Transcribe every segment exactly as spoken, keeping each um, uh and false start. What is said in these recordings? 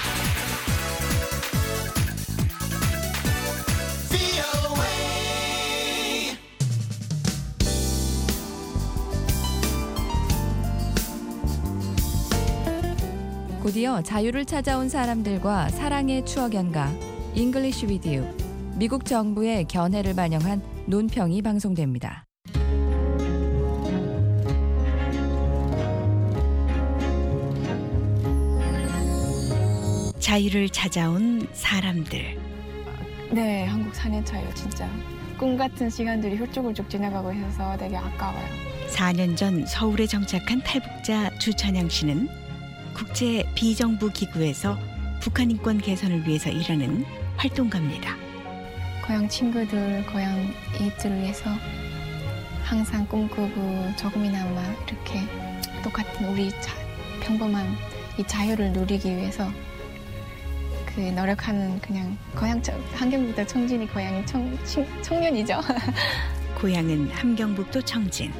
곧이어 자유를 찾아온 사람들과 사랑의 추억 연가 English with You, 미국 정부의 견해를 반영한 논평이 방송됩니다. 자유를 찾아온 사람들. 네, 한국 사 년 차예요, 진짜. 꿈 같은 시간들이 훌쩍훌쩍 지나가고 있어서 되게 아까워요. 사 년 전 서울에 정착한 탈북자 주찬양 씨는 국제 비정부 기구에서 북한 인권 개선을 위해서 일하는 활동가입니다. 고향 친구들, 고향 이웃들을 위해서 항상 꿈꾸고 조금이나마 이렇게 똑같은 우리 자, 평범한 이 자유를 누리기 위해서 그 노력하는 그냥 고향 함경북도 청진이 고향이 청, 청, 청년이죠. 고향은 함경북도 청진.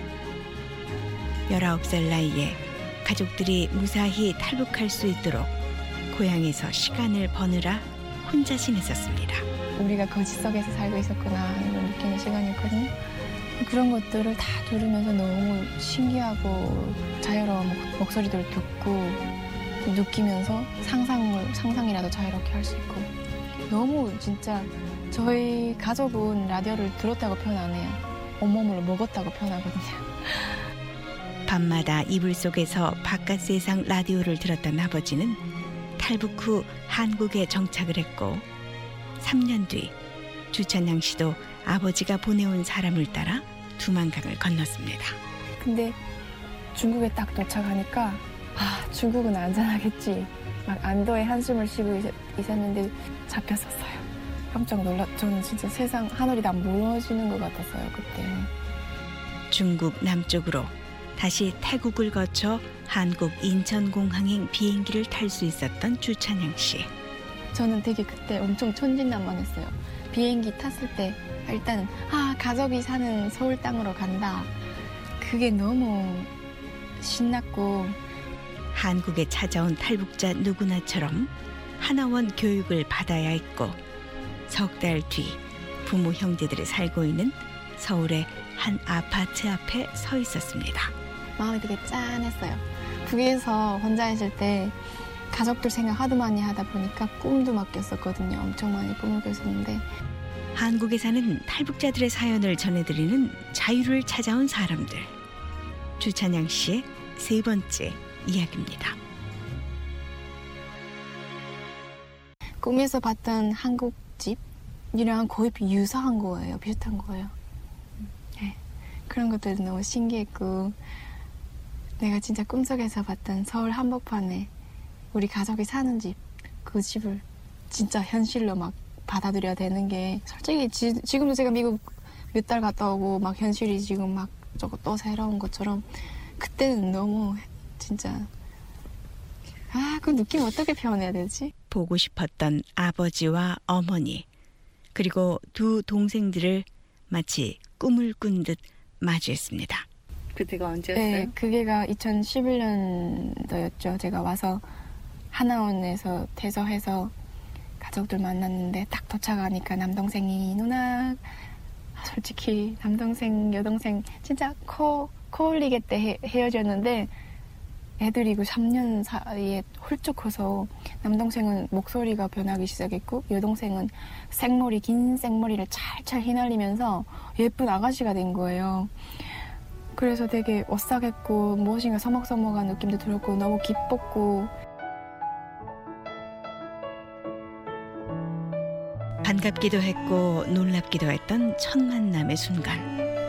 열아홉 살 나이에 가족들이 무사히 탈북할 수 있도록 고향에서 시간을 버느라 혼자 지냈었습니다. 우리가 거지 속에서 살고 있었구나 하는 걸 느끼는 시간이었거든요. 그런 것들을 다 들으면서 너무 신기하고 자유로운 목소리들을 듣고 느끼면서 상상을, 상상이라도 자유롭게 할 수 있고 너무 진짜 저희 가족은 라디오를 들었다고 표현 안 해요. 온몸으로 먹었다고 표현하거든요. 밤마다 이불 속에서 바깥 세상 라디오를 들었던 아버지는 탈북 후 한국에 정착을 했고 삼 년 뒤 주찬양 씨도 아버지가 보내온 사람을 따라 두만강을 건넜습니다. 근데 중국에 딱 도착하니까 아, 중국은 안전하겠지. 막 안도의 한숨을 쉬고 있었는데 잡혔었어요. 깜짝 놀랐. 저는 진짜 세상 하늘이 다 무너지는 것 같았어요, 그때. 중국 남쪽으로 다시 태국을 거쳐 한국 인천공항행 비행기를 탈 수 있었던 주찬양 씨. 저는 되게 그때 엄청 천진난만했어요. 비행기 탔을 때 일단 아 가족이 사는 서울 땅으로 간다. 그게 너무 신났고 한국에 찾아온 탈북자 누구나처럼 하나원 교육을 받아야 했고 석 달 뒤 부모 형제들이 살고 있는 서울의 한 아파트 앞에 서 있었습니다. 마음이 되게 짠했어요. 북에서 혼자 있을 때 가족들 생각 하도 많이 하다 보니까 꿈도 막 꼈었거든요. 엄청 많이 꿈을 꿨었는데 한국에 사는 탈북자들의 사연을 전해드리는 자유를 찾아온 사람들. 주찬양 씨의 세 번째 이야기입니다. 꿈에서 봤던 한국 집이랑 거의 유사한 거예요. 비슷한 거예요. 네. 그런 것들도 너무 신기했고 내가 진짜 꿈속에서 봤던 서울 한복판에 우리 가족이 사는 집, 그 집을 진짜 현실로 막 받아들여야 되는 게 솔직히 지, 지금도 제가 미국 몇 달 갔다 오고 막 현실이 지금 막 저거 또 새로운 것처럼 그때는 너무 진짜 아, 그 느낌 어떻게 표현해야 되지? 보고 싶었던 아버지와 어머니 그리고 두 동생들을 마치 꿈을 꾼 듯 마주했습니다. 그때가 언제였어요? 네, 그게가 이천십일 년도였죠. 제가 와서 하나원에서 퇴소해서 가족들 만났는데 딱 도착하니까 남동생이 누나 솔직히 남동생 여동생 진짜 코, 코 흘리게 때 헤, 헤어졌는데 애들이 그 삼 년 사이에 훌쩍 커서 남동생은 목소리가 변하기 시작했고 여동생은 생머리 긴 생머리를 찰찰 휘날리면서 예쁜 아가씨가 된 거예요. 그래서 되게 오싹했고 무엇인가 서먹서먹한 느낌도 들었고 너무 기뻤고 반갑기도 했고 놀랍기도 했던 첫 만남의 순간.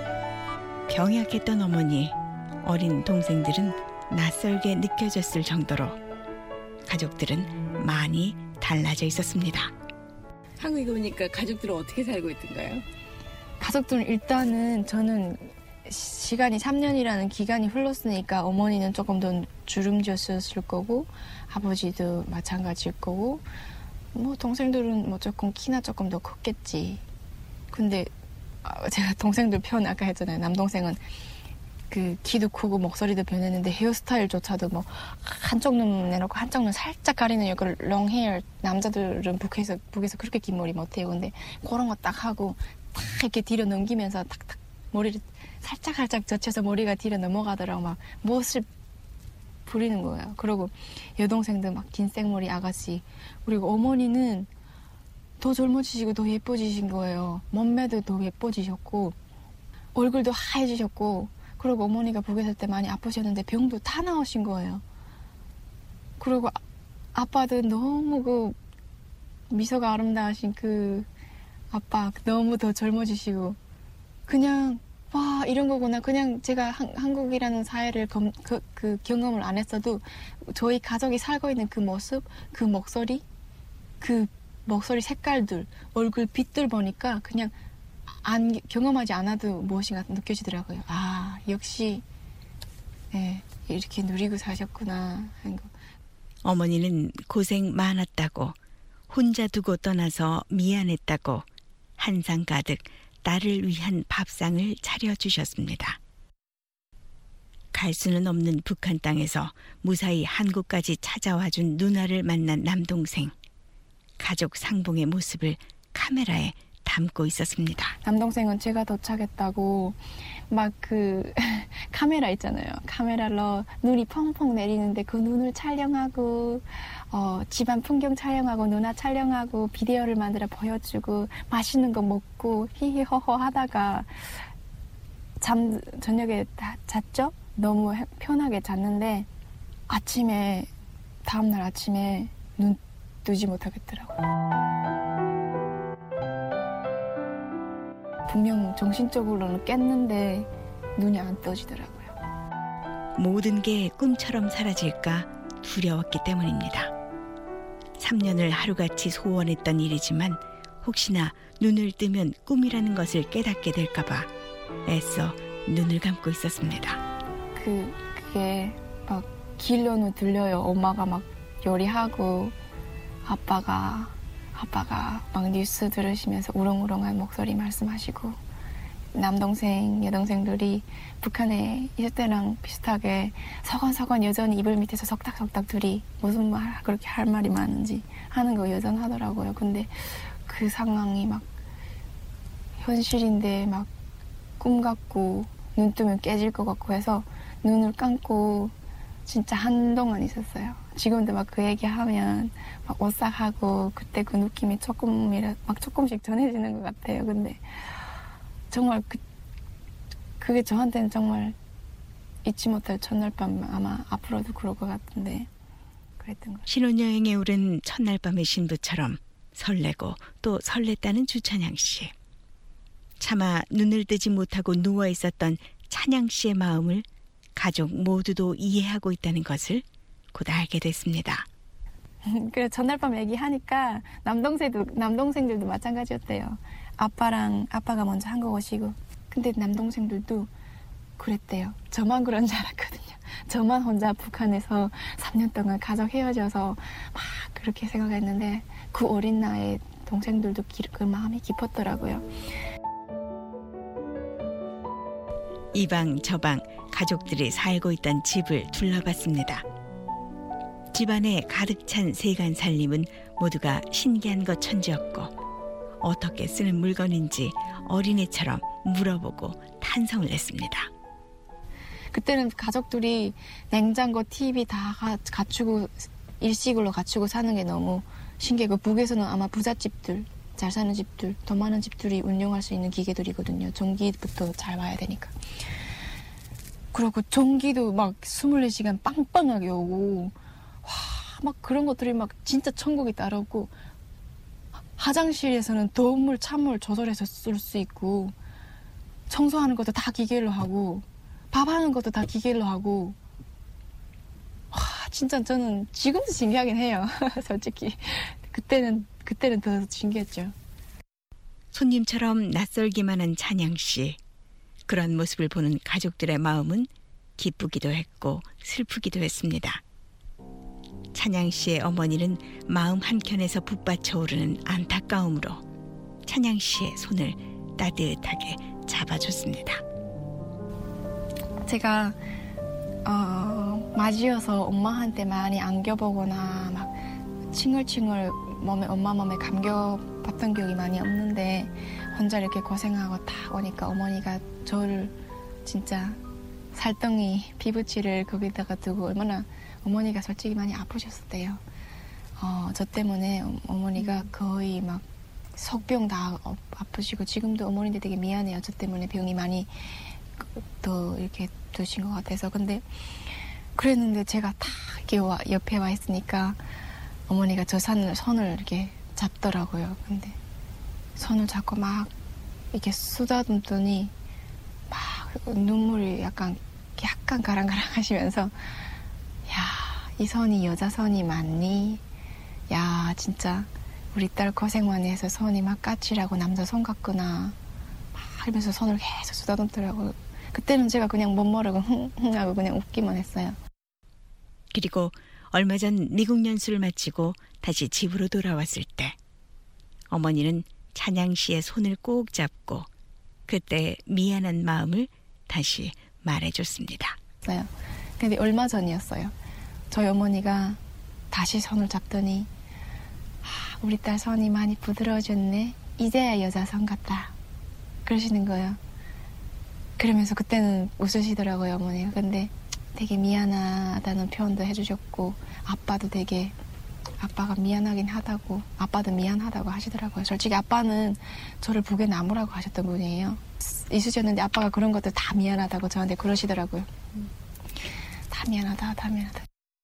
병약했던 어머니, 어린 동생들은 낯설게 느껴졌을 정도로 가족들은 많이 달라져 있었습니다. 한국에 오니까 가족들은 어떻게 살고 있던가요? 가족들은 일단은 저는 시간이 삼 년이라는 기간이 흘렀으니까 어머니는 조금 더 주름졌을 거고 아버지도 마찬가지일 거고 뭐 동생들은 뭐 조금 키나 조금 더 컸겠지. 근데 제가 동생들 표현 아까 했잖아요. 남동생은 그 키도 크고 목소리도 변했는데 헤어스타일조차도 뭐 한쪽 눈 내놓고 한쪽 눈 살짝 가리는 이걸 롱헤어 남자들은 북에서 북에서 그렇게 긴 머리 못해요. 근데 그런 거 딱 하고 딱 이렇게 뒤로 넘기면서 탁탁 머리를 살짝 살짝 젖혀서 머리가 뒤로 넘어가더라고 막 멋을 부리는 거예요. 그리고 여동생도 막 긴 생머리 아가씨 그리고 어머니는 더 젊어지시고 더 예뻐지신 거예요. 몸매도 더 예뻐지셨고 얼굴도 하얘지셨고 그리고 어머니가 북에 있을 때 많이 아프셨는데 병도 다 나으신 거예요. 그리고 아, 아빠도 너무 그 미소가 아름다우신 그 아빠 너무 더 젊어지시고 그냥 와 이런 거구나. 그냥 제가 한, 한국이라는 사회를 검, 그, 그 경험을 안 했어도 저희 가족이 살고 있는 그 모습, 그 목소리, 그 목소리 색깔들, 얼굴 빛들 보니까 그냥 안 경험하지 않아도 무엇인가 느껴지더라고요. 아 역시 네, 이렇게 누리고 사셨구나 하는 거. 어머니는 고생 많았다고 혼자 두고 떠나서 미안했다고 한상 가득 딸을 위한 밥상을 차려주셨습니다. 갈 수는 없는 북한 땅에서 무사히 한국까지 찾아와준 누나를 만난 남동생. 가족 상봉의 모습을 카메라에 담고 있었습니다. 남동생은 제가 도착했다고 막 그 카메라 있잖아요. 카메라로 눈이 펑펑 내리는데 그 눈을 촬영하고 어, 집안 풍경 촬영하고 누나 촬영하고 비디오를 만들어 보여주고 맛있는 거 먹고 히히허허 하다가 잠 저녁에 다 잤죠? 너무 편하게 잤는데 아침에 다음날 아침에 눈 뜨지 못하겠더라고요. 분명 정신적으로는 깼는데 눈이 안 떠지더라고요. 모든 게 꿈처럼 사라질까 두려웠기 때문입니다. 삼 년을 하루같이 소원했던 일이지만 혹시나 눈을 뜨면 꿈이라는 것을 깨닫게 될까 봐 애써 눈을 감고 있었습니다. 그, 그게 막 길로는 들려요. 엄마가 막 요리하고 아빠가 아빠가 막 뉴스 들으시면서 우렁우렁한 목소리 말씀하시고 남동생, 여동생들이 북한에 있을 때랑 비슷하게 서건서건 여전히 이불 밑에서 석닥석닥 둘이 무슨 말 그렇게 할 말이 많은지 하는 거 여전하더라고요. 근데 그 상황이 막 현실인데 막 꿈 같고 눈 뜨면 깨질 것 같고 해서 눈을 감고 진짜 한동안 있었어요. 지금도 막 그 얘기하면 막 오싹하고 그때 그 느낌이 조금이라 막 조금씩 전해지는 것 같아요. 근데 정말 그 그게 저한테는 정말 잊지 못할 첫날 밤 아마 앞으로도 그럴 것 같은데 그랬던 거죠. 신혼여행에 오른 첫날 밤의 신부처럼 설레고 또 설렜다는 주찬양 씨. 차마 눈을 뜨지 못하고 누워 있었던 찬양 씨의 마음을 가족 모두도 이해하고 있다는 것을 곧 알게 됐습니다. 그래 전날 밤 얘기하니까 남동생도 남동생들도 마찬가지였대요. 아빠랑 아빠가 먼저 한국 오시고 근데 남동생들도 그랬대요. 저만 그런 줄 알았거든요. 저만 혼자 북한에서 삼 년 동안 가족 헤어져서 막 그렇게 생각했는데 그 어린 나이에 동생들도 그 마음이 깊었더라고요. 이방 저방 가족들이 살고 있던 집을 둘러봤습니다. 집안에 가득 찬 세간 살림은 모두가 신기한 것 천지였고 어떻게 쓰는 물건인지 어린애처럼 물어보고 탄성을 냈습니다. 그때는 가족들이 냉장고, 티비 다 갖추고 일식으로 갖추고 사는 게 너무 신기하고 북에서는 아마 부잣집들, 잘 사는 집들, 더 많은 집들이 운영할 수 있는 기계들이거든요. 전기부터 잘 와야 되니까. 그리고 전기도 막 이십사 시간 빵빵하게 오고 와, 막 그런 것들이 막 진짜 천국이 따라오고 화장실에서는 더운 물, 찬물 조절해서 쓸 수 있고 청소하는 것도 다 기계로 하고 밥하는 것도 다 기계로 하고 와, 진짜 저는 지금도 신기하긴 해요. 솔직히 그때는 그때는 더 신기했죠. 손님처럼 낯설기만 한 찬양 씨. 그런 모습을 보는 가족들의 마음은 기쁘기도 했고 슬프기도 했습니다. 찬양 씨의 어머니는 마음 한켠에서 북받쳐 오르는 안타까움으로 찬양 씨의 손을 따뜻하게 잡아줬습니다. 제가 어, 맞이어서 엄마한테 많이 안겨보거나 막 칭얼칭얼 몸에 엄마 몸에 감겨봤던 기억이 많이 없는데 혼자 이렇게 고생하고 딱 오니까 어머니가 저를 진짜 살덩이 피부치를 거기다가 두고 얼마나 어머니가 솔직히 많이 아프셨대요. 어, 저 때문에 어머니가 거의 막 속병 다 아프시고 지금도 어머니한테 되게 미안해요. 저 때문에 병이 많이 더 이렇게 드신 것 같아서. 근데 그랬는데 제가 딱 이렇게 와, 옆에 와 있으니까 어머니가 저 손을, 손을 이렇게 잡더라고요. 근데 손을 잡고 막 이렇게 쓰다듬더니 막 눈물이 약간 약간 가랑가랑 하시면서 야, 이 손이 여자 손이 맞니? 야, 진짜 우리 딸 고생 많이 해서 손이 막 까칠하고 남자 손 같구나. 막 하면서 손을 계속 쓰다듬더라고요. 그때는 제가 그냥 못 모르고 흥흥 하고 그냥 웃기만 했어요. 그리고 얼마 전 미국 연수를 마치고 다시 집으로 돌아왔을 때 어머니는 찬양 씨의 손을 꼭 잡고 그때 미안한 마음을 다시 말해줬습니다. 근데 얼마 전이었어요. 저희 어머니가 다시 손을 잡더니 아, 우리 딸 손이 많이 부드러워졌네. 이제야 여자 손 같다. 그러시는 거예요. 그러면서 그때는 웃으시더라고요, 어머니가. 근데 되게 미안하다는 표현도 해주셨고 아빠도 되게 아빠가 미안하긴 하다고 아빠도 미안하다고 하시더라고요. 솔직히 아빠는 저를 북의 나무라고 하셨던 분이에요. 있으셨는데 아빠가 그런 것들 다 미안하다고 저한테 그러시더라고요. 다 미안하다, 다 미안하다.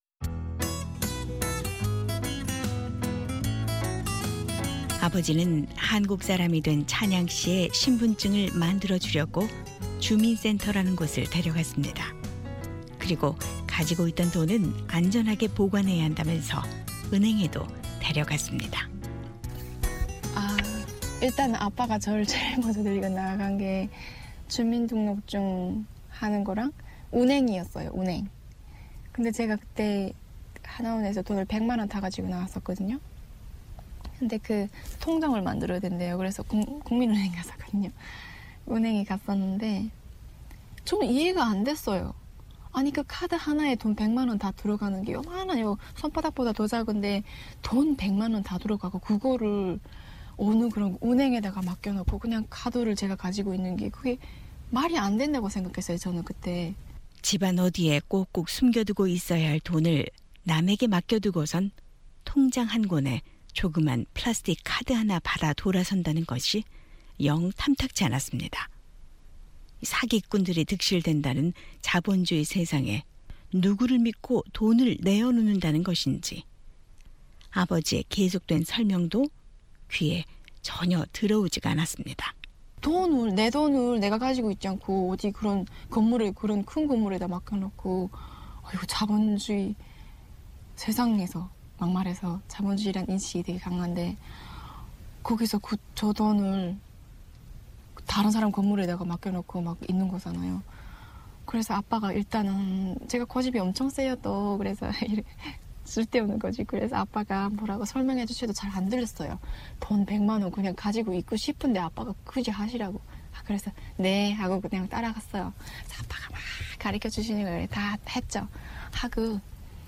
아버지는 한국 사람이 된 찬양 씨의 신분증을 만들어 주려고 주민센터라는 곳을 데려갔습니다. 그리고 가지고 있던 돈은 안전하게 보관해야 한다면서 은행에도 데려갔습니다. 아, 일단 아빠가 저를 제일 먼저 데리고 나간 게 주민등록증 하는 거랑 운행이었어요, 운행. 근데 제가 그때 하나원에서 돈을 백만 원 다 가지고 나왔었거든요. 근데 그 통장을 만들어야 된대요. 그래서 국, 국민은행 갔었거든요. 은행에 갔었는데 저는 이해가 안 됐어요. 아니 그 카드 하나에 돈 백만 원 다 들어가는 게 요만해요. 손바닥보다 더 작은데 돈 백만 원 다 들어가고 그거를 어느 그런 은행에다가 맡겨놓고 그냥 카드를 제가 가지고 있는 게 그게 말이 안 된다고 생각했어요. 저는 그때. 집안 어디에 꼭꼭 숨겨두고 있어야 할 돈을 남에게 맡겨두고선 통장 한 권에 조그만 플라스틱 카드 하나 받아 돌아선다는 것이 영 탐탁지 않았습니다. 사기꾼들이 득실된다는 자본주의 세상에 누구를 믿고 돈을 내어놓는다는 것인지 아버지의 계속된 설명도 귀에 전혀 들어오지가 않았습니다. 돈을 내 돈을 내가 가지고 있지 않고 어디 그런 건물에 그런 큰 건물에다 맡겨놓고 이거 자본주의 세상에서 막말해서 자본주의란 인식이 되게 강한데 거기서 그, 저 돈을 다른 사람 건물에다가 맡겨놓고 막 있는 거잖아요. 그래서 아빠가 일단은 제가 고집이 엄청 세요 또. 그래서 쓸데없는 거지. 그래서 아빠가 뭐라고 설명해 주셔도 잘 안 들렸어요. 돈 백만 원 그냥 가지고 있고 싶은데 아빠가 굳이 하시라고. 아, 그래서 네 하고 그냥 따라갔어요. 그래서 아빠가 막 가르쳐 주시는 걸 다 했죠. 하고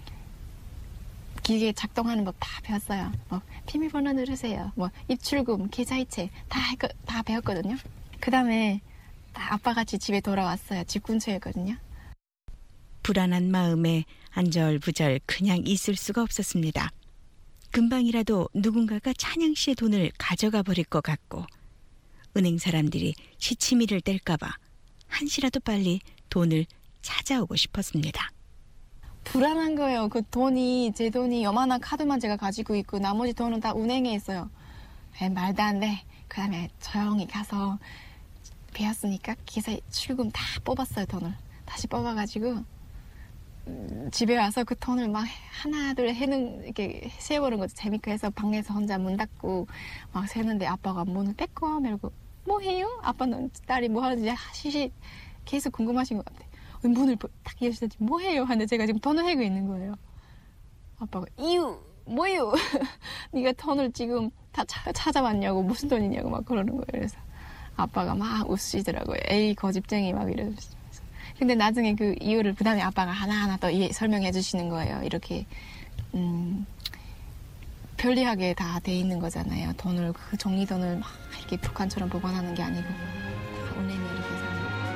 기계 작동하는 법 다 배웠어요. 뭐 비밀번호 누르세요. 뭐 입출금, 계좌이체 다, 다 배웠거든요. 그 다음에 아빠 같이 집에 돌아왔어요. 집 근처였거든요. 불안한 마음에 안절부절 그냥 있을 수가 없었습니다. 금방이라도 누군가가 찬양 씨의 돈을 가져가 버릴 것 같고 은행 사람들이 시치미를 뗄까봐 한시라도 빨리 돈을 찾아오고 싶었습니다. 불안한 거예요. 그 돈이 제 돈이 요만한 카드만 제가 가지고 있고 나머지 돈은 다 은행에 있어요. 에, 말도 안 돼. 그 다음에 조용히 가서 배웠으니까 기사 출금 다 뽑았어요. 돈을 다시 뽑아가지고 음, 집에 와서 그 돈을 막 하나 둘 해는 이렇게 세어보는 것도 재밌고 해서 방에서 혼자 문 닫고 막 세는데 아빠가 문을 빼고 말고 뭐 해요? 아빠는 딸이 뭐 하는지 시시 계속 궁금하신 것 같아. 문을 딱 여시더니 뭐 해요? 하는데 제가 지금 돈을 해고 있는 거예요. 아빠가 이유 뭐예요? 네가 돈을 지금 다 차, 찾아봤냐고 무슨 돈이냐고 막 그러는 거예요. 그래서 아빠가 막 웃으시더라고요. 에이 거짓쟁이 막 이러면서 근데 나중에 그 이유를 그 다음에 아빠가 하나하나 또 이해, 설명해 주시는 거예요. 이렇게 음, 편리하게 다 돼 있는 거잖아요. 돈을 그 종이돈을 막 이렇게 북한처럼 보관하는 게 아니고 다 은행에 이렇게 해서.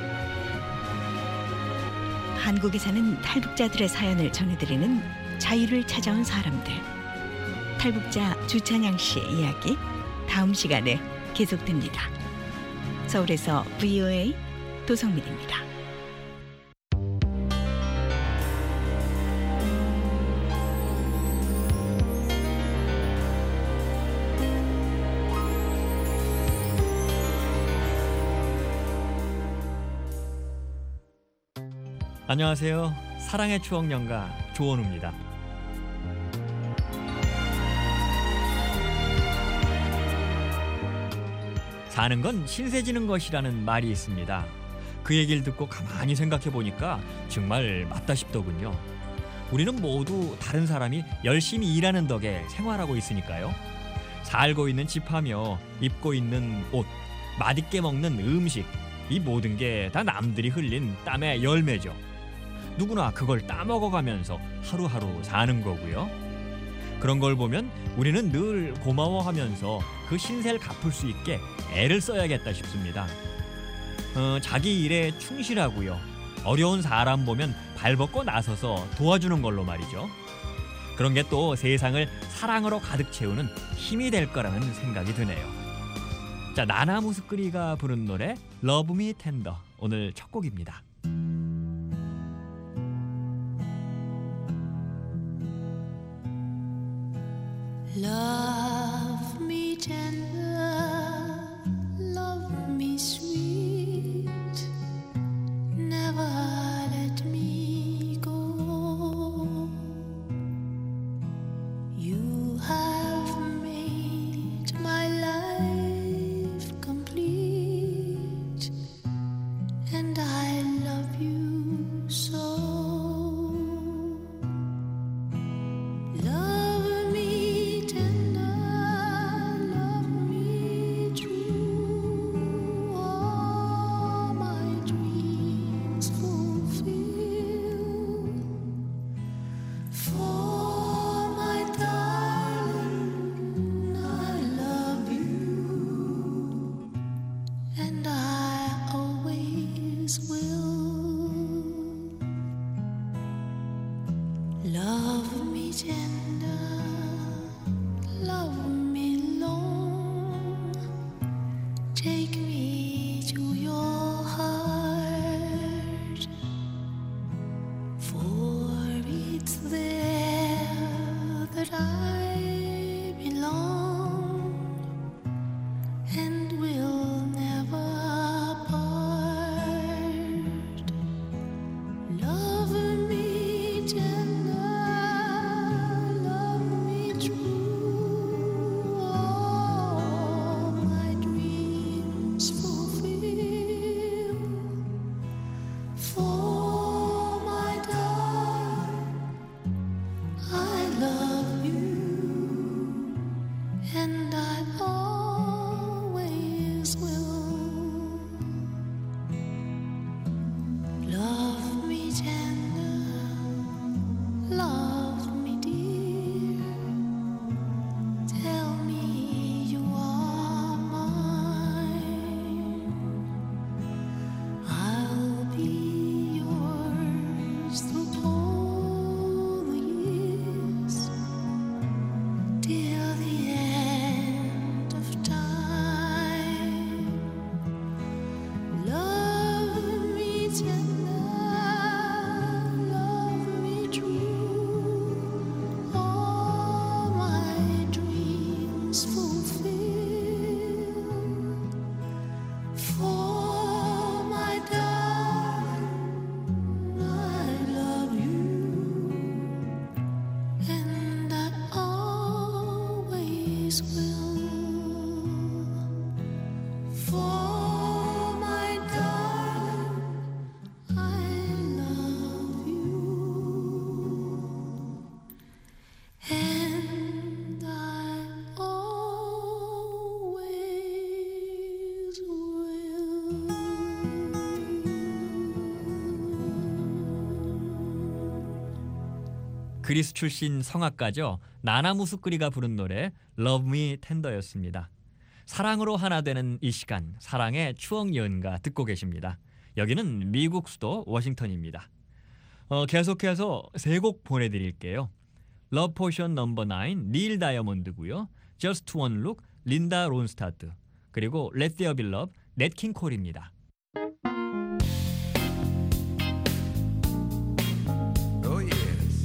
한국에 사는 탈북자들의 사연을 전해드리는 자유를 찾아온 사람들. 탈북자 주찬양 씨의 이야기 다음 시간에 계속됩니다. 서울에서 브이오에이 도성민입니다. 안녕하세요. 사랑의 추억 연가 조원우입니다. 사는 건 신세 지는 것이라는 말이 있습니다. 그 얘기를 듣고 가만히 생각해 보니까 정말 맞다 싶더군요. 우리는 모두 다른 사람이 열심히 일하는 덕에 생활하고 있으니까요. 살고 있는 집하며 입고 있는 옷, 맛있게 먹는 음식, 이 모든 게 다 남들이 흘린 땀의 열매죠. 누구나 그걸 따먹어가면서 하루하루 사는 거고요. 그런 걸 보면 우리는 늘 고마워하면서 그 신세를 갚을 수 있게 애를 써야겠다 싶습니다. 어, 자기 일에 충실하고요. 어려운 사람 보면 발벗고 나서서 도와주는 걸로 말이죠. 그런 게 또 세상을 사랑으로 가득 채우는 힘이 될 거라는 생각이 드네요. 자, 나나 무스크리가 부른 노래 Love Me Tender, 오늘 첫 곡입니다. Love me tender, love me sweet, never let me go. You have made my life complete, and I love you so. Love me tender, 그리스 출신 성악가죠. 나나 무스크리가 부른 노래 Love Me Tender였습니다. 사랑으로 하나 되는 이 시간, 사랑의 추억 연가 듣고 계십니다. 여기는 미국 수도 워싱턴입니다. 어, 계속해서 세 곡 보내드릴게요. Love Potion 넘버 나인 닐 다이아몬드고요. Just One Look 린다 론스타드, 그리고 Let There Be Love 넷 킹 콜입니다. Oh yes,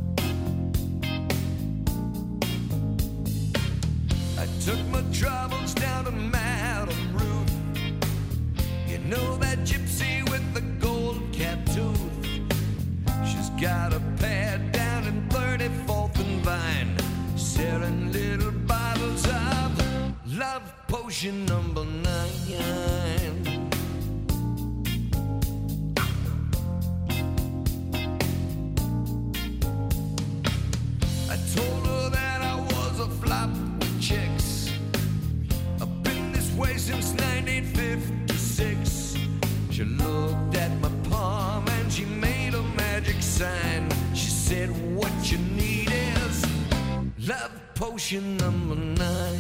I took my troubles down to Madame Ruth. You know that gypsy with the gold cap tooth. She's got a pad down in thirty-fourth and Vine, selling little bottles of love potion number nine. I told her that I was a flop with chicks. I've been this way since nineteen fifty-six. She looked at my palm and she made a magic sign. She said, what you need is love potion number nine.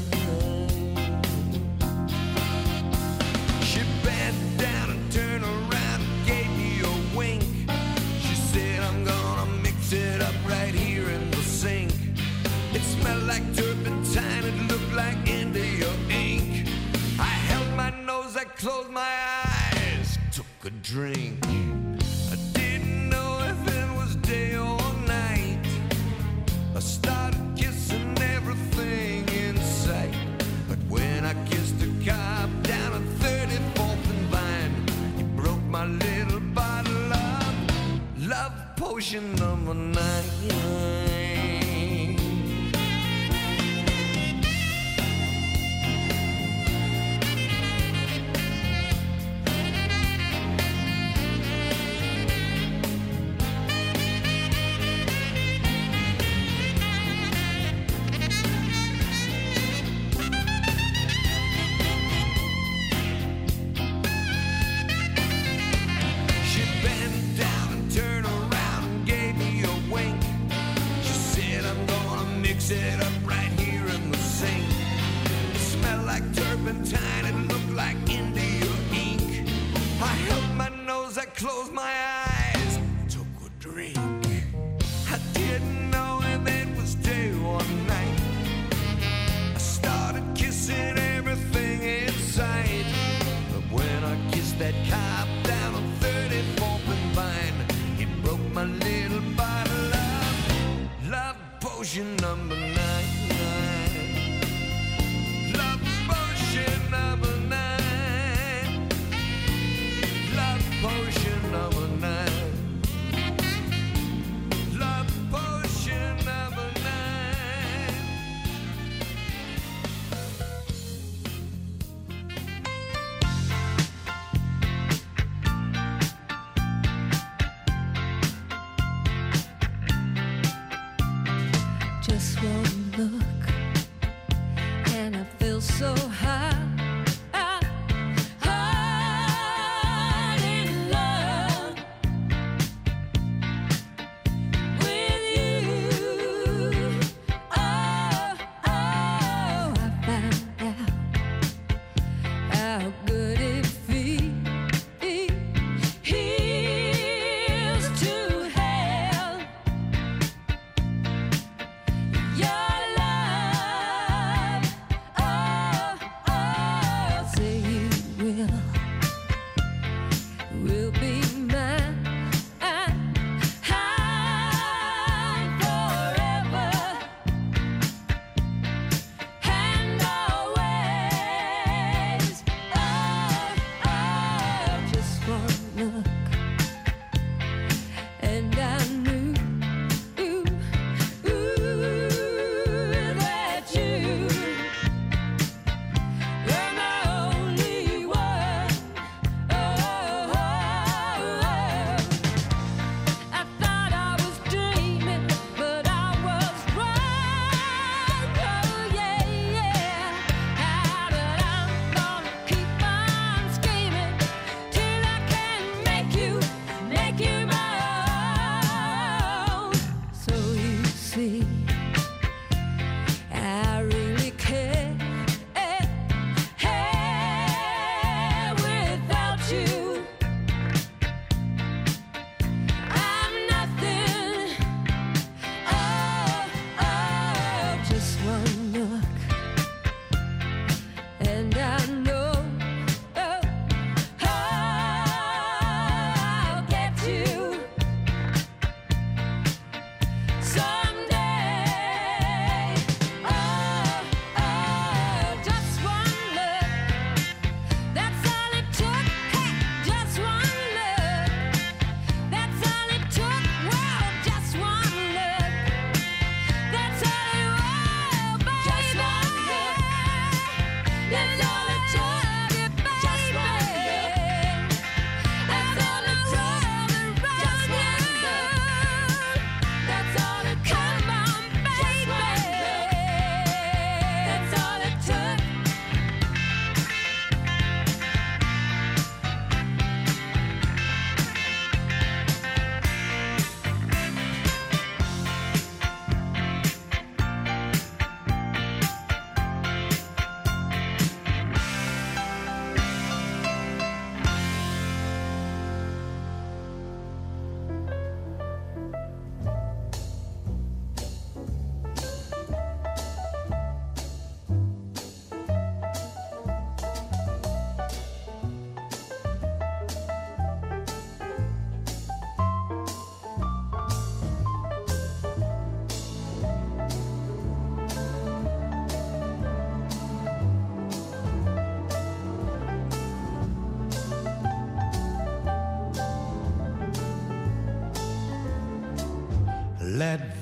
She bent down and turned around and gave me a wink. She said, I'm gonna mix it up right here in the sink. It smelled like turpentine, it looked like India ink. I held my nose, I closed my eyes, took a drink. I didn't know if it was day or night. I started kissing everything in sight. But when I kissed the cop down at thirty-fourth and Vine, he broke my little bottle of love potion number nine. It up right here in the sink. It smelled like turpentine, it looked like India ink. I held my nose, I closed my eyes, took a drink. I didn't know if it was day or night. I started kissing everything in sight. But when I kissed that cop down on thirty-fourth and Vine, it broke my little bottle of love potion number nine. Love potion number nine. Love potion number nine. Love potion number nine. Just one look, and I feel so high. High in love with you. Oh, oh, I found out how good it feels. Here's to hell. Your love, oh, oh,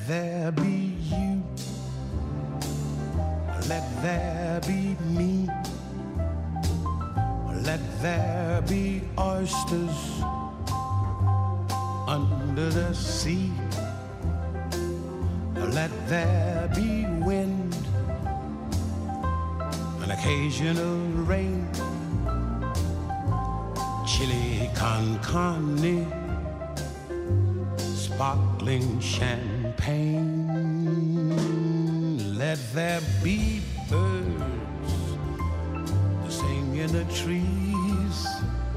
there be you. Let there be me. Let there be oysters under the sea. Let there be wind, an occasional rain, chili con carne, sparkling champagne. Let there be birds to sing in the trees,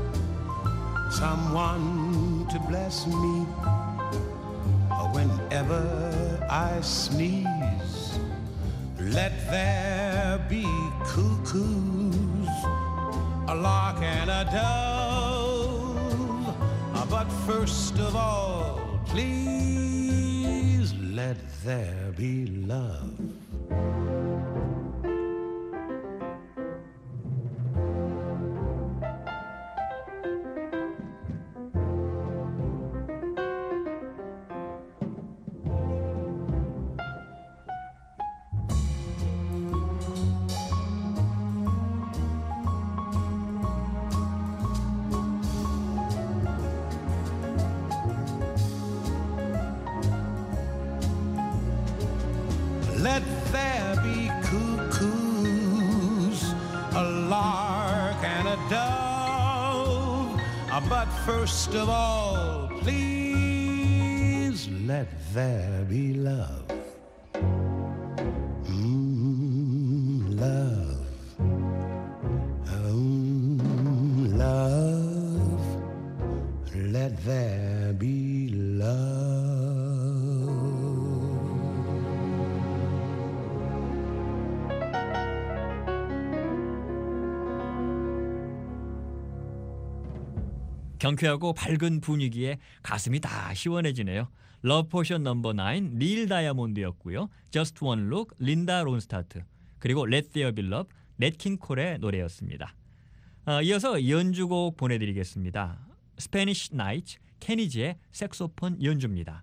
someone to bless me whenever I sneeze. Let there be cuckoos, a lark and a dove. But first of all, please let there be love. Let there be cuckoos, a lark and a dove. But first of all, please let there be love. Mm, love. Mm, love. Let there be love. 경쾌하고 밝은 분위기에 가슴이 다 시원해지네요. 러브 포션 넘버 나인 릴 다이아몬드였고요. Just One Look 린다 론스타트, 그리고 Let There Be Love 넷 킹 콜의 노래였습니다. 아, 이어서 연주곡 보내드리겠습니다. 스페니쉬 나이츠 케니지의 색소폰 연주입니다.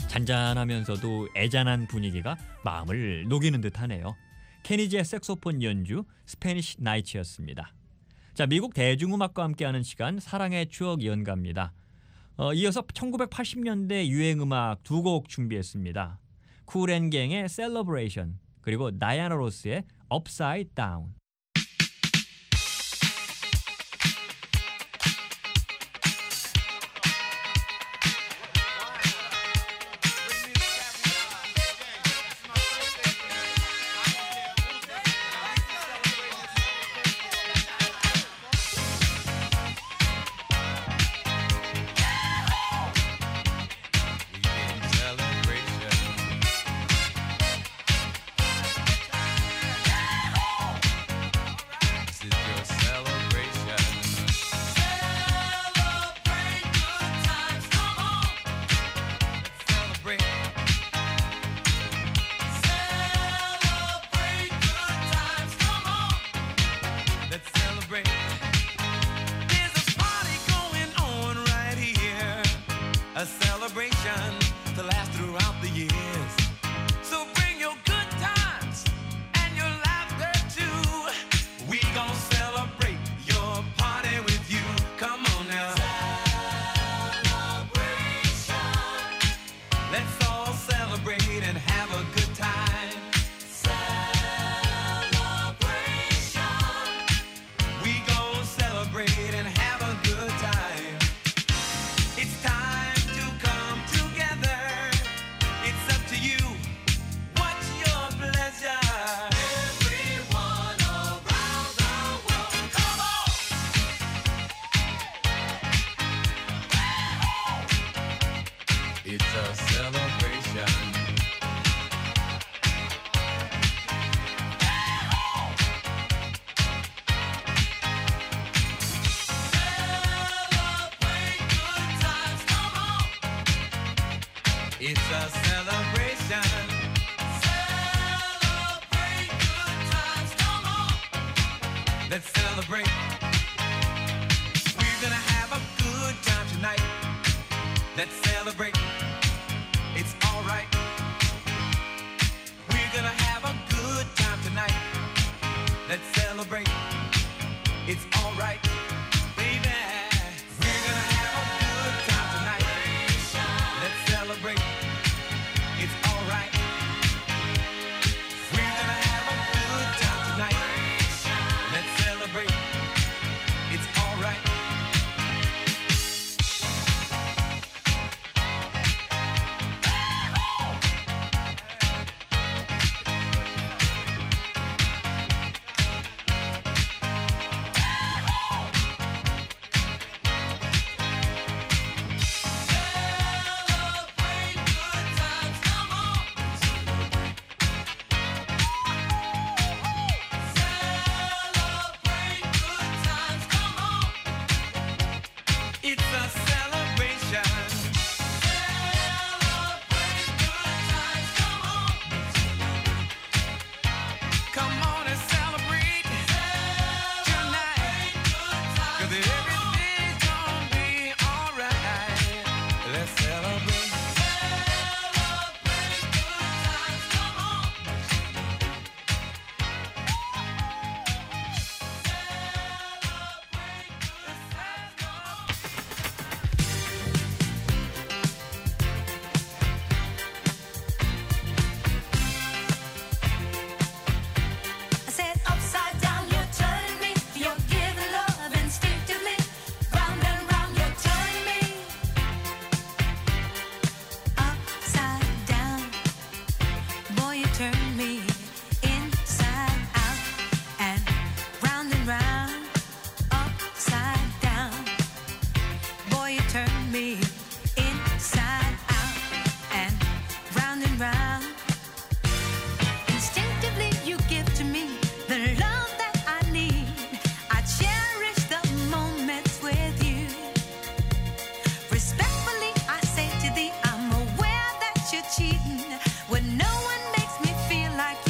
잔잔하면서도 애잔한 분위기가 마음을 녹이는 듯하네요. 케니지의 색소폰 연주 스페니쉬 나이츠였습니다. 자, 미국 대중음악과 함께하는 시간 사랑의 추억 연가입니다. 어, 이어서 천구백팔십 년대 유행음악 두 곡 준비했습니다. 쿨앤갱의 셀러브레이션 그리고 다이아나 로스의 업사이드 다운. A celebration to last throughout the years. So bring your good times and your laughter too. We gon' celebrate your party with you. Come on now. Celebration. Let's all celebrate and have a good time. Celebration. We gon' celebrate and have a good time. It's time. It's a celebration. Celebrate good times, come on. It's a celebration. Celebrate good times, come on. Let's celebrate. We're gonna have a good time tonight. Let's celebrate. It's all right. We're gonna have a good time tonight. Let's celebrate. It's all right, baby. We're gonna have a good time tonight. Let's celebrate. It's all right. We're gonna have a good time tonight. Let's celebrate. It's all right. It's a celebration. Celebrate good times, come on. Come on and celebrate tonight. Cause everything's gonna be alright. Let's celebrate. Celebrate good times, come on. I said upside down, you're turning me. You're giving love instinctively. Round and round, you're turning me. Upside down, boy, you turn me inside out and round and round. Upside down, boy, you turn me inside out and round and round. Instinctively, you give to me the love that I need. I cherish the moments with you. Respectfully, I say to thee, I'm aware that you're cheating when no one makes me feel like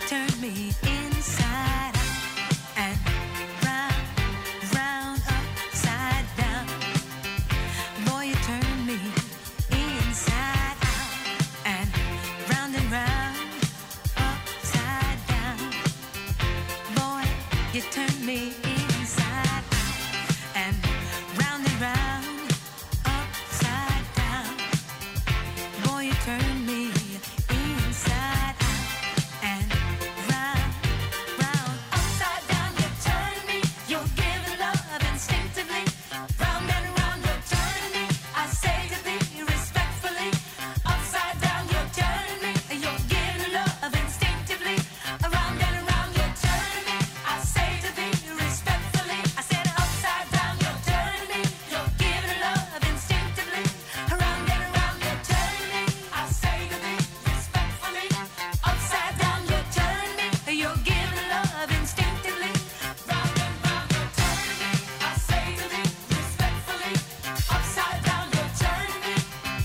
turn me inside out and round, round, upside down. Boy, you turn me inside out and round and round, upside down. Boy, you turn me inside out and round and round, upside down. Boy, you turn me inside out and round, round, upside down. You turn me, you're giving love instinctively. Round and round, you're turning me. I say to thee respectfully, upside down, you're turning me. You're giving love instinctively. Around and around, you're turning me. I say to thee respectfully, I said upside down, you're turning me. You're giving love instinctively. Around and around, you're turning me. I say to thee respectfully, upside down, you're turning me. You're giving love instinctively. Round and round, you're turning me. I say to thee respectfully, upside down, you're turning me.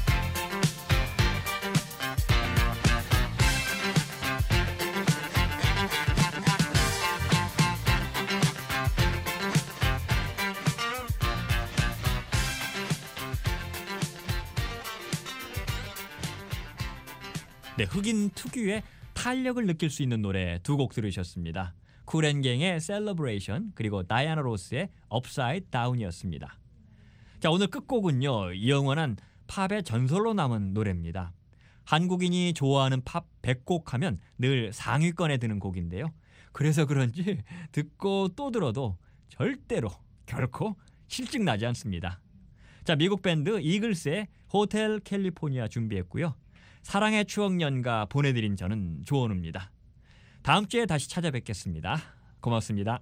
네, 흑인 특유의 탄력을 느낄 수 있는 노래 두 곡 들으셨습니다. 쿨앤갱의 셀러브레이션 그리고 다이아나 로스의 업사이드 다운이었습니다. 자, 오늘 끝곡은요, 영원한 팝의 전설로 남은 노래입니다. 한국인이 좋아하는 팝 백 곡 하면 늘 상위권에 드는 곡인데요. 그래서 그런지 듣고 또 들어도 절대로 결코 실증 나지 않습니다. 자, 미국 밴드 이글스의 호텔 캘리포니아 준비했고요. 사랑의 추억 연가 보내드린 저는 조원우입니다. 다음 주에 다시 찾아뵙겠습니다. 고맙습니다.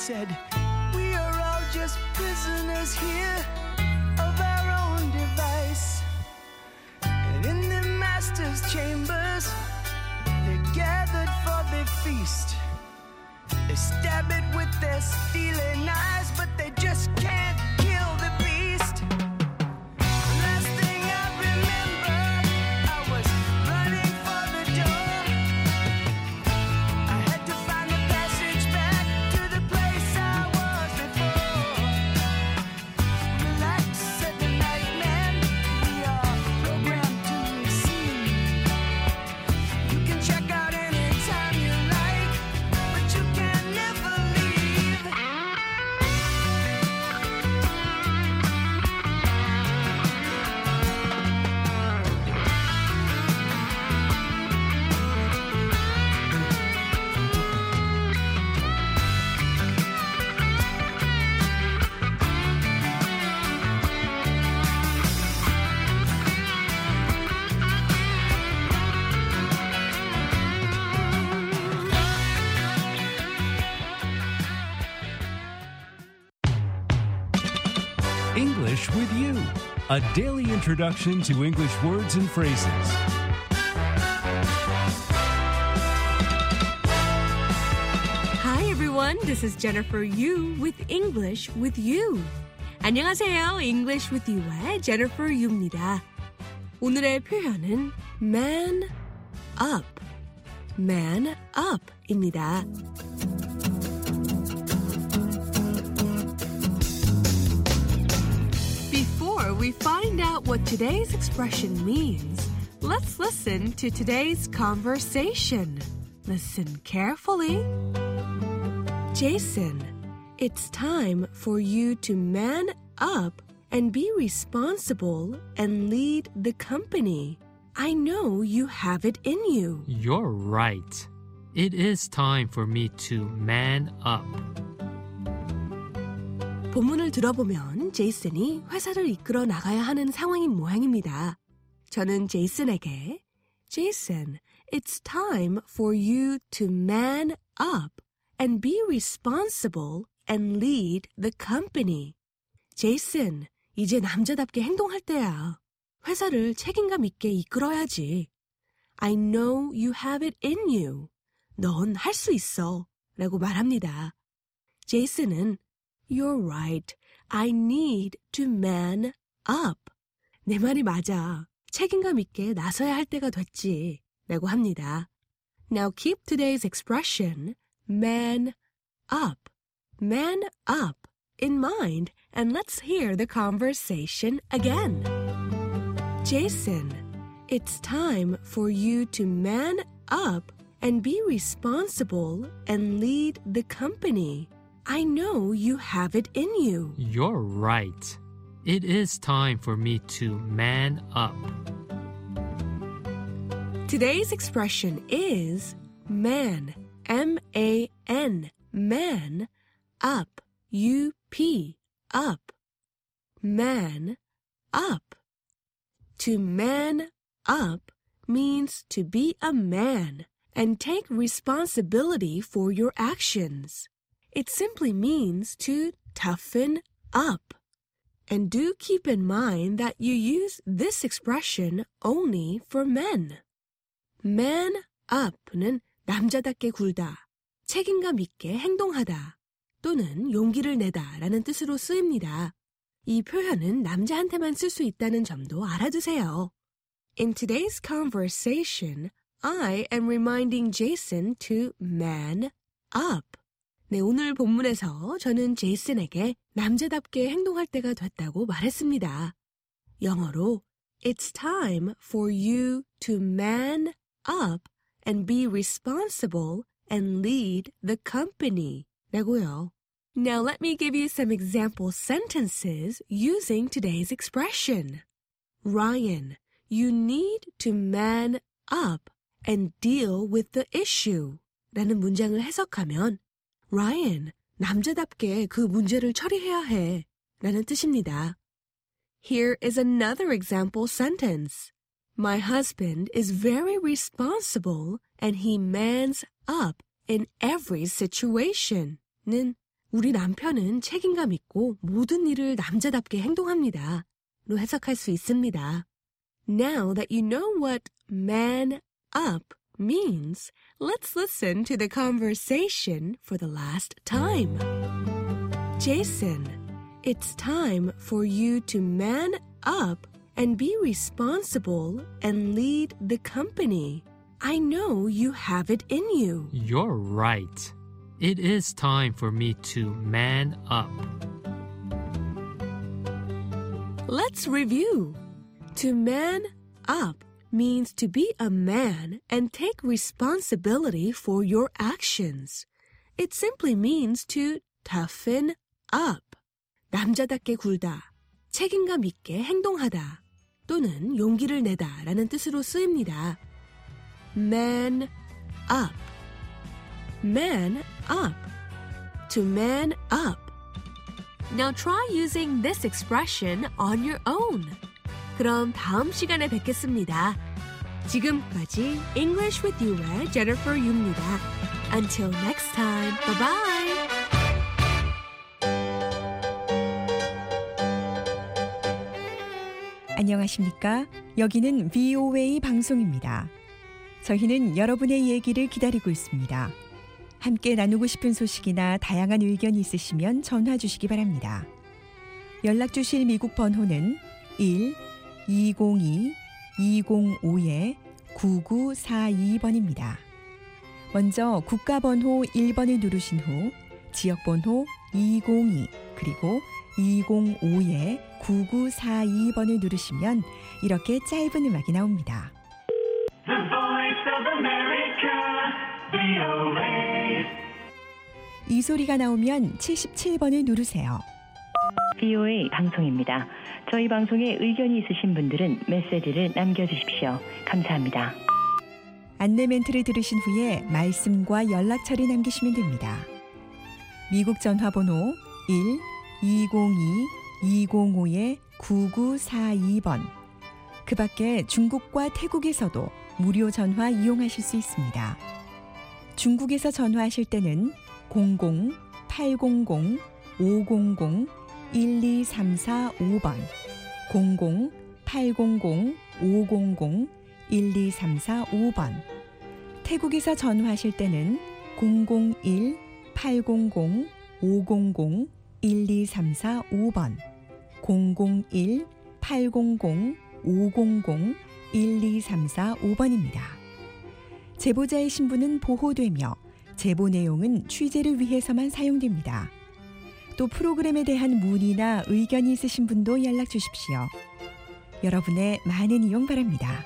said, we are all just prisoners here of our own device. And in the master's chambers, they're gathered for their feast. They stab it with their steely knives, but they just can't kill the beast. Last thing I remember, I was running for the door. I had to find the passage back to the place I was before. Relax, said the nightman, we are programmed to receive. You can check out anytime you like, but you can never leave. English with You, a daily introduction to English words and phrases. Hi everyone, this is Jennifer Yu with English with You. 안녕하세요, English with You의 Jennifer Yu입니다. 오늘의 표현은 man up, man up입니다. Before we find out what today's expression means, let's listen to today's conversation. Listen carefully. Jason, it's time for you to man up and be responsible and lead the company. I know you have it in you. You're right. It is time for me to man up. 본문을 들어보면 제이슨이 회사를 이끌어 나가야 하는 상황인 모양입니다. 저는 제이슨에게 Jason, it's time for you to man up and be responsible and lead the company. 제이슨, 이제 남자답게 행동할 때야. 회사를 책임감 있게 이끌어야지. I know you have it in you. 넌 할 수 있어. 라고 말합니다. 제이슨은 You're right. I need to man up. 내 말이 맞아. 책임감 있게 나서야 할 때가 됐지. 라고 합니다. Now keep today's expression, man up, man up in mind and let's hear the conversation again. Jason, it's time for you to man up and be responsible and lead the company. I know you have it in you. You're right. It is time for me to man up. Today's expression is man, M A N, man, up, U P, up, man, up. To man up means to be a man and take responsibility for your actions. It simply means to toughen up. And do keep in mind that you use this expression only for men. Man up는 남자답게 굴다, 책임감 있게 행동하다 또는 용기를 내다 라는 뜻으로 쓰입니다. 이 표현은 남자한테만 쓸 수 있다는 점도 알아두세요. In today's conversation, I am reminding Jason to man up. 네, 오늘 본문에서 저는 제이슨에게 남자답게 행동할 때가 됐다고 말했습니다. 영어로 It's time for you to man up and be responsible and lead the company 라고요. Now let me give you some example sentences using today's expression. Ryan, you need to man up and deal with the issue 라는 문장을 해석하면 Ryan, 남자답게 그 문제를 처리해야 해 라는 뜻입니다. Here is another example sentence. My husband is very responsible and he mans up in every situation. 는 우리 남편은 책임감 있고 모든 일을 남자답게 행동합니다. 로 해석할 수 있습니다. Now that you know what man up means, let's listen to the conversation for the last time. Jason, it's time for you to man up and be responsible and lead the company. I know you have it in you. You're right. It is time for me to man up. Let's review. To man up means to be a man and take responsibility for your actions. It simply means to toughen up. 남자답게 굴다, 책임감 있게 행동하다 또는 용기를 내다 라는 뜻으로 쓰입니다. Man up. Man up. To man up. Now try using this expression on your own. 그럼 다음 시간에 뵙겠습니다. 지금까지 English with You의 Jennifer Yu입니다. Until next time. Bye bye. 안녕하십니까? 여기는 브이오에이 방송입니다. 저희는 여러분의 얘기를 기다리고 있습니다. 함께 나누고 싶은 소식이나 다양한 의견이 있으시면 전화 주시기 바랍니다. 연락 주실 미국 번호는 일 이공이 이공오 구구사이 번입니다. 먼저 국가번호 일 번을 누르신 후 지역번호 이공이 그리고 이공오 구구사이 번을 누르시면 이렇게 짧은 음악이 나옵니다. The Voice of America, 브이오에이. 이 소리가 나오면 칠십칠 번을 누르세요. 브이오에이 방송입니다. 저희 방송에 의견이 있으신 분들은 메시지를 남겨주십시오. 감사합니다. 안내 멘트를 들으신 후에 말씀과 연락처를 남기시면 됩니다. 미국 전화번호 일 이공이 이공오 구구사이 번. 그 밖에 중국과 태국에서도 무료 전화 이용하실 수 있습니다. 중국에서 전화하실 때는 공공 팔공공 오공공 일이삼사오 번, 공공 팔공공 오공공 일이삼사오 번. 태국에서 전화하실 때는 공공일 팔공공 오공공 일이삼사오 번, 공공일 팔공공 오공공 일이삼사오 번입니다. 제보자의 신분은 보호되며 제보 내용은 취재를 위해서만 사용됩니다. 또 프로그램에 대한 문의나 의견이 있으신 분도 연락 주십시오. 여러분의 많은 이용 바랍니다.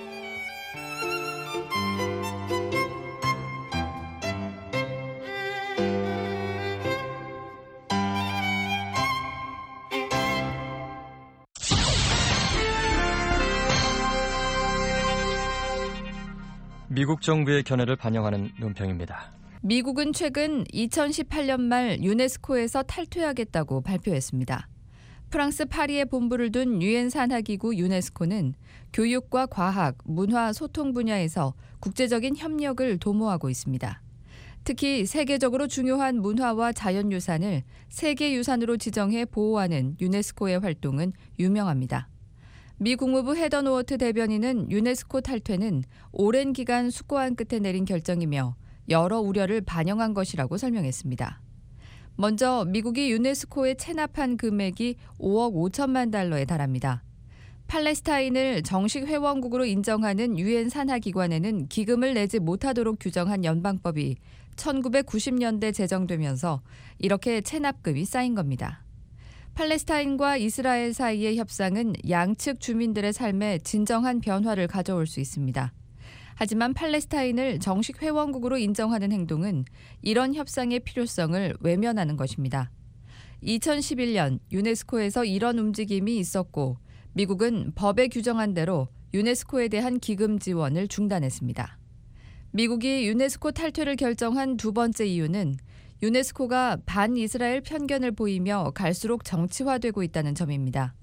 미국 정부의 견해를 반영하는 논평입니다. 미국은 최근 이천십팔 년 말 유네스코에서 탈퇴하겠다고 발표했습니다. 프랑스 파리에 본부를 둔 유엔 산하기구 유네스코는 교육과 과학, 문화, 소통 분야에서 국제적인 협력을 도모하고 있습니다. 특히 세계적으로 중요한 문화와 자연유산을 세계유산으로 지정해 보호하는 유네스코의 활동은 유명합니다. 미 국무부 헤더 노어트 대변인은 유네스코 탈퇴는 오랜 기간 숙고한 끝에 내린 결정이며 여러 우려를 반영한 것이라고 설명했습니다. 먼저 미국이 유네스코에 체납한 금액이 오억 오천만 달러에 달합니다. 팔레스타인을 정식 회원국으로 인정하는 유엔 산하기관에는 기금을 내지 못하도록 규정한 연방법이 천구백구십 년대 제정되면서 이렇게 체납금이 쌓인 겁니다. 팔레스타인과 이스라엘 사이의 협상은 양측 주민들의 삶에 진정한 변화를 가져올 수 있습니다. 하지만 팔레스타인을 정식 회원국으로 인정하는 행동은 이런 협상의 필요성을 외면하는 것입니다. 이천십일 년 유네스코에서 이런 움직임이 있었고 미국은 법에 규정한 대로 유네스코에 대한 기금 지원을 중단했습니다. 미국이 유네스코 탈퇴를 결정한 두 번째 이유는 유네스코가 반이스라엘 편견을 보이며 갈수록 정치화되고 있다는 점입니다.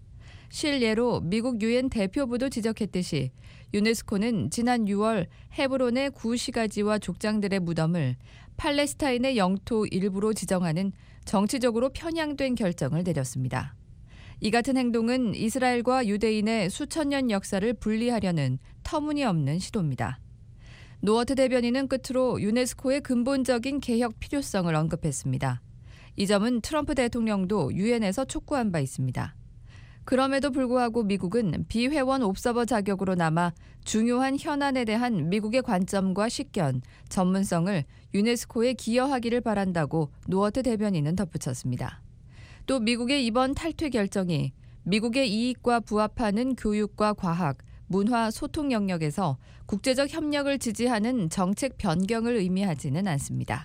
실예로 미국 유엔 대표부도 지적했듯이 유네스코는 지난 유월 헤브론의 구시가지와 족장들의 무덤을 팔레스타인의 영토 일부로 지정하는 정치적으로 편향된 결정을 내렸습니다. 이 같은 행동은 이스라엘과 유대인의 수천 년 역사를 분리하려는 터무니없는 시도입니다. 노어트 대변인은 끝으로 유네스코의 근본적인 개혁 필요성을 언급했습니다. 이 점은 트럼프 대통령도 유엔에서 촉구한 바 있습니다. 그럼에도 불구하고 미국은 비회원 옵서버 자격으로 남아 중요한 현안에 대한 미국의 관점과 식견, 전문성을 유네스코에 기여하기를 바란다고 노어트 대변인은 덧붙였습니다. 또 미국의 이번 탈퇴 결정이 미국의 이익과 부합하는 교육과 과학, 문화, 소통 영역에서 국제적 협력을 지지하는 정책 변경을 의미하지는 않습니다.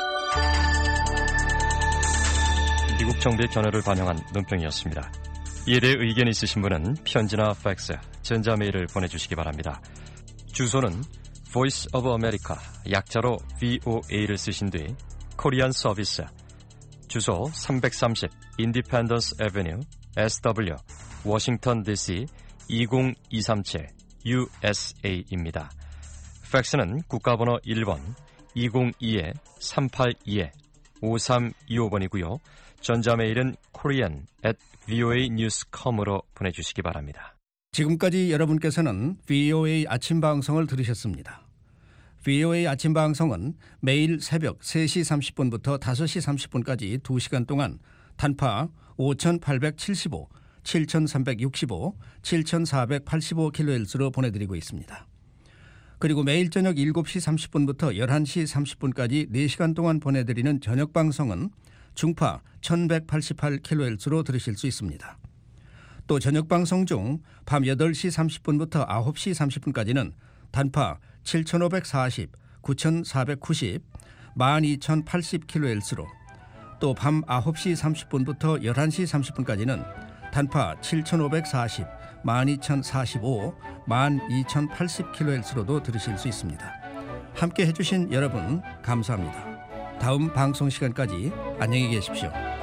미국 정부의 견해를 반영한 논평이었습니다. 이에 대해 의견 있으신 분은 편지나 팩스, 전자메일을 보내주시기 바랍니다. 주소는 Voice of America, 약자로 브이오에이를 쓰신 뒤 코리안 서비스, 주소 삼백삼십 Independence Avenue, 에스더블유, 워싱턴 디씨 이공이삼칠 유에스에이입니다. 팩스는 국가번호 일 번 이공이 삼팔이 오삼이오 번이고요. 전자메일은 korean at voanews dot com으로 보내주시기 바랍니다. 지금까지 여러분께서는 브이오에이 아침 방송을 들으셨습니다. 브이오에이 아침 방송은 매일 새벽 세 시 삼십 분부터 다섯 시 삼십 분까지 두 시간 동안 단파 오천팔백칠십오, 칠천삼백육십오, 칠천사백팔십오 킬로헤르츠로 보내드리고 있습니다. 그리고 매일 저녁 일곱 시 삼십 분부터 열한 시 삼십 분까지 네 시간 동안 보내드리는 저녁 방송은 중파 천백팔십팔 킬로헤르츠로 들으실 수 있습니다. 또 저녁 방송 중 밤 여덟 시 삼십 분부터 아홉 시 삼십 분까지는 단파 칠천오백사십, 구천사백구십, 만 이천팔십 킬로헤르츠로, 또 밤 아홉 시 삼십 분부터 열한 시 삼십 분까지는 단파 칠천오백사십, 만 이천사십오, 만 이천팔십 킬로헤르츠로도 들으실 수 있습니다. 함께 해주신 여러분 감사합니다. 다음 방송 시간까지 안녕히 계십시오.